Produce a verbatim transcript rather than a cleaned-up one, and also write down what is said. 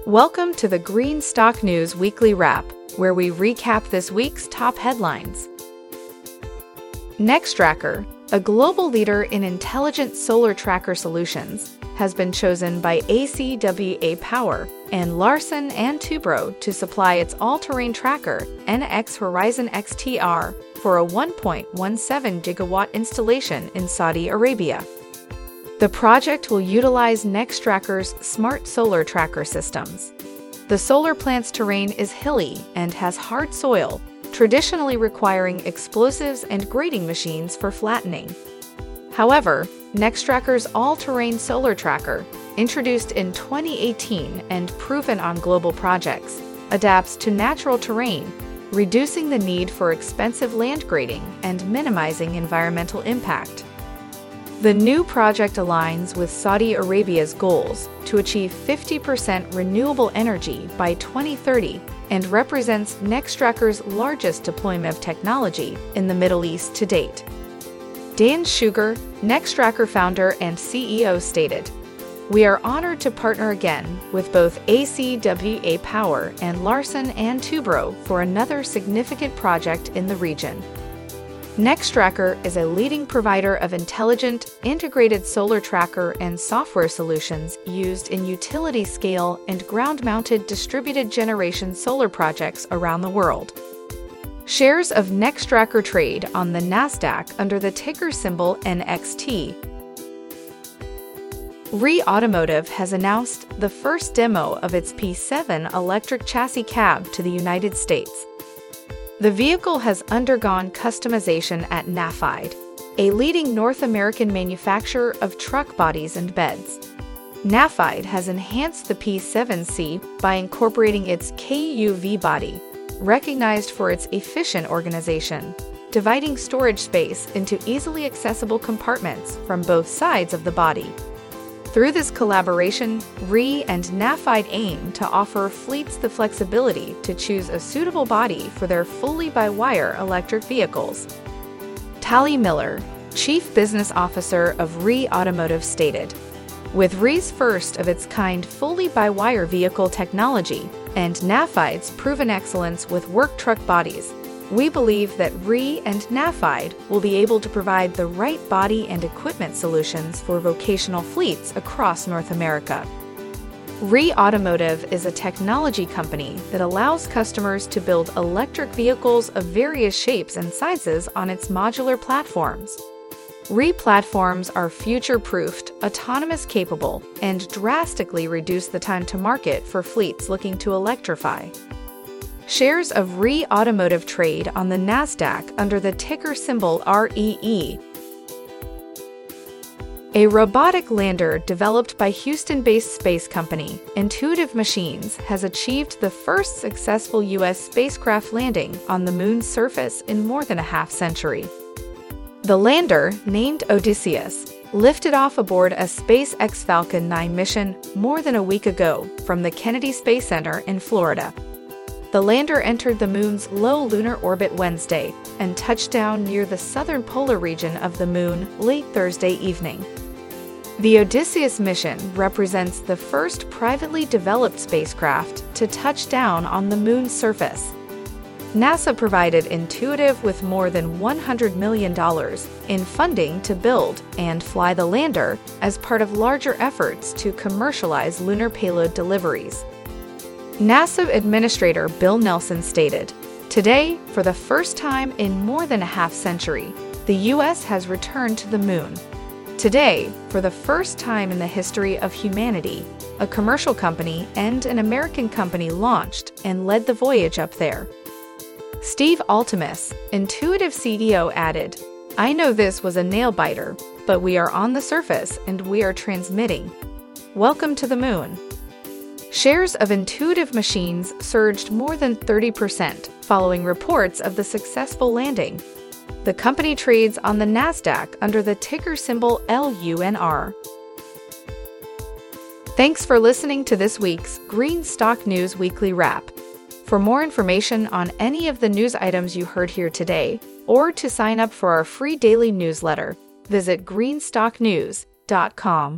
Welcome to the Green Stock News Weekly Wrap, where we recap this week's top headlines. Nextracker, a global leader in intelligent solar tracker solutions, has been chosen by A C W A Power and Larsen and Toubro to supply its all-terrain tracker, N X Horizon X T R, for a one point one seven gigawatt installation in Saudi Arabia. The project will utilize Nextracker's smart solar tracker systems. The solar plant's terrain is hilly and has hard soil, traditionally requiring explosives and grading machines for flattening. However, Nextracker's all-terrain solar tracker, introduced in twenty eighteen and proven on global projects, adapts to natural terrain, reducing the need for expensive land grading and minimizing environmental impact. The new project aligns with Saudi Arabia's goals to achieve fifty percent renewable energy by twenty thirty and represents Nextracker's largest deployment of technology in the Middle East to date. Dan Shugar, Nextracker founder and C E O, stated, "We are honored to partner again with both A C W A Power and Larsen and Toubro for another significant project in the region." Nextracker is a leading provider of intelligent, integrated solar tracker and software solutions used in utility-scale and ground-mounted distributed generation solar projects around the world. Shares of Nextracker trade on the Nasdaq under the ticker symbol N X T. REE Automotive has announced the first demo of its P seven electric chassis cab to the United States. The vehicle has undergone customization at NAFIDE, a leading North American manufacturer of truck bodies and beds. NAFIDE has enhanced the P seven C by incorporating its K U V body, recognized for its efficient organization, dividing storage space into easily accessible compartments from both sides of the body. Through this collaboration, REE and NAFIDE aim to offer fleets the flexibility to choose a suitable body for their fully-by-wire electric vehicles. Tali Miller, Chief Business Officer of REE Automotive, stated, "With REE's first-of-its-kind fully-by-wire vehicle technology and NAFIDE's proven excellence with work truck bodies, we believe that REE and NAFIDE will be able to provide the right body and equipment solutions for vocational fleets across North America." REE Automotive is a technology company that allows customers to build electric vehicles of various shapes and sizes on its modular platforms. REE platforms are future-proofed, autonomous-capable, and drastically reduce the time to market for fleets looking to electrify. Shares of REE Automotive trade on the Nasdaq under the ticker symbol R E E. A robotic lander developed by Houston-based space company Intuitive Machines has achieved the first successful U S spacecraft landing on the Moon's surface in more than a half-century. The lander, named Odysseus, lifted off aboard a SpaceX Falcon nine mission more than a week ago from the Kennedy Space Center in Florida. The lander entered the Moon's low lunar orbit Wednesday and touched down near the southern polar region of the Moon late Thursday evening. The Odysseus mission represents the first privately developed spacecraft to touch down on the Moon's surface. NASA provided Intuitive with more than one hundred million dollars in funding to build and fly the lander as part of larger efforts to commercialize lunar payload deliveries. NASA Administrator Bill Nelson stated, "Today, for the first time in more than a half-century, the U S has returned to the Moon. Today, for the first time in the history of humanity, a commercial company and an American company launched and led the voyage up there." Steve Altemus, Intuitive C E O, added, "I know this was a nail-biter, but we are on the surface and we are transmitting. Welcome to the Moon." Shares of Intuitive Machines surged more than thirty percent following reports of the successful landing. The company trades on the Nasdaq under the ticker symbol L U N R. Thanks for listening to this week's Green Stock News Weekly Wrap. For more information on any of the news items you heard here today, or to sign up for our free daily newsletter, visit green stock news dot com.